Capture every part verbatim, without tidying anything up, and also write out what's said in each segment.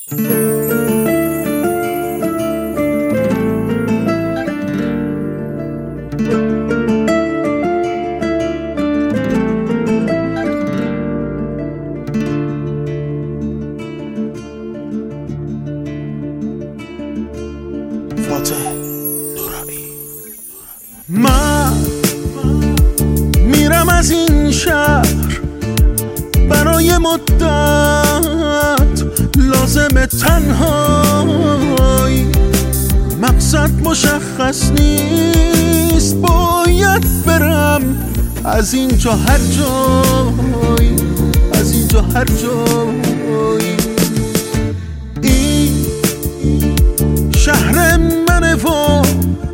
من میرم از این شهر برای مدت، لازم تنهایی، مقصد مشخص نیست، باید برم از اینجا هر جایی، از اینجا هر جایی. این شهر منه و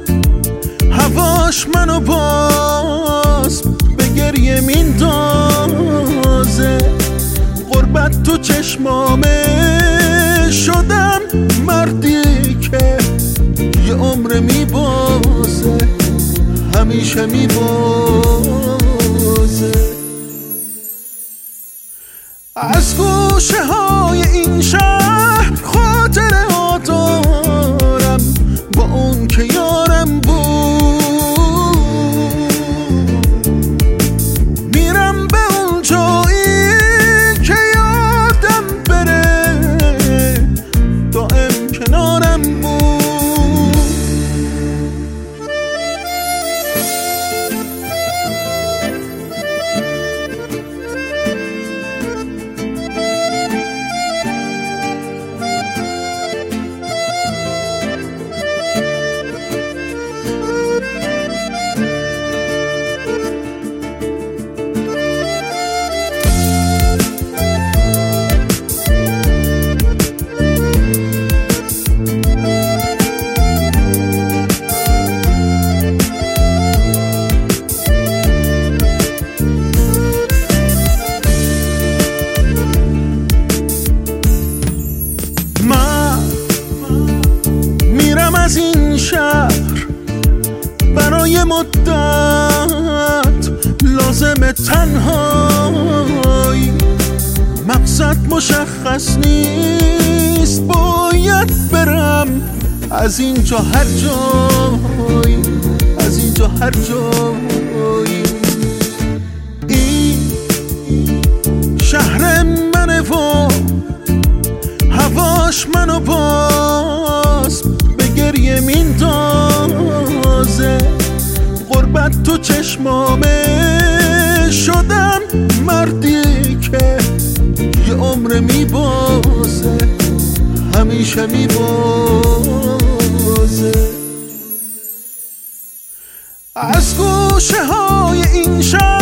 هواش منو باز به گریه میندازه، غربت تو چشمامه، شدم مردی که یه عمر میبازه، همیشه میبازه. از گوشه های این شهر خاطره ها دارم با اون که یارم بود، میرم به اون جایی که یادم بره دائم کنارم بود. از این شهر برای مدت، لازم تنهایی، مقصد مشخص نیست، باید برم از اینجا هر جایی، از اینجا هر جایی. این شهر منه و هواش منو باز گریه میندازه، غربت تو چشمامه، شدم مردی که یه عمر میبازه، همیشه میبازه. از گوشه های این شهر